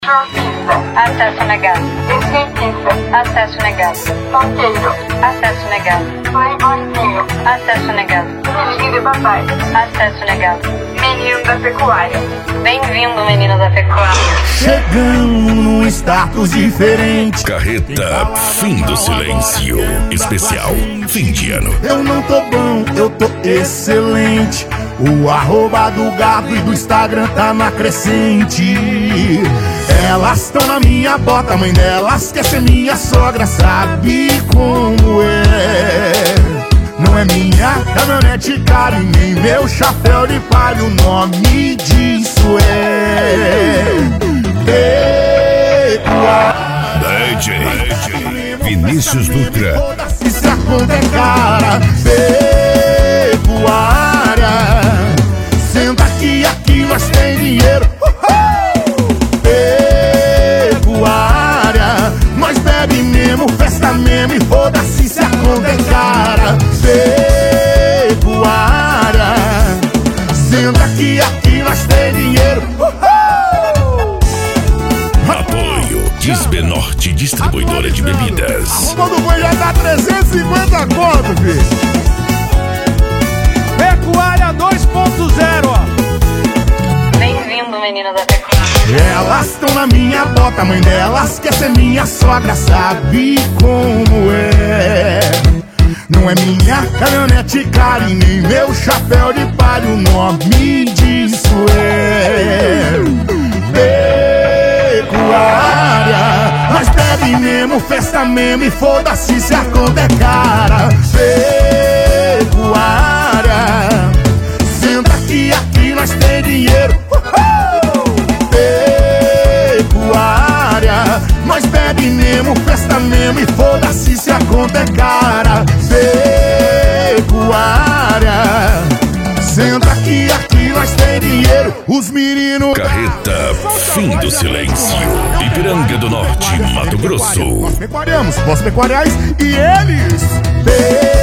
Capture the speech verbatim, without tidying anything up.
Surfista. Acesso negado. Skatista. Acesso negado. Funkeiro. Acesso negado. Playboyzinho. Acesso negado. Filhinho de papai. Acesso negado. Menino da pecuária. Bem-vindo, menino da pecuária. Chegando num status diferente. Carreta Fim do Silêncio. Especial fim de ano. Eu não tô bom, eu tô excelente. O arroba do gado e do Instagram tá na crescente. Elas tão na minha bota, mãe delas quer ser minha sogra. Sabe como é? Não é minha caminhonete cara e nem meu chapéu de palha. O nome disso é pecuária. D J Vinícius Dutra. Se a conta é cara, pecuária. Senta aqui, aqui nós tem dinheiro. Uhul! Pecuária. Nós bebe mesmo, festa mesmo e foda-se se a conta é cara. Pecuária. Senta aqui, aqui nós tem dinheiro. Uhul! Apoio Disbenorte, distribuidora de bebidas. Quando foi já dá trezentos e cinquenta conto, filho. Pecuária dois ponto zero, ó. Bem-vindo, menino da pecuária. Elas tão na minha bota, mãe delas quer ser minha sogra. Sabe como é? Não é minha caminhonete cara e nem meu chapéu de palha. O nome disso é pecuária. Nós bebe mesmo, festa mesmo e foda-se se a conta é cara. Pecuária. Senta aqui, aqui nós tem dinheiro. Uhul! Pecuária. Nós bebe mesmo, festa mesmo e foda-se se a conta é cara. Pecuária. Senta aqui, aqui nós tem dinheiro. Os meninos. Carreta Fim do Silêncio. Ipiranga do Norte, Mato Grosso. Nós pecuariamos, nós pecuariais e eles.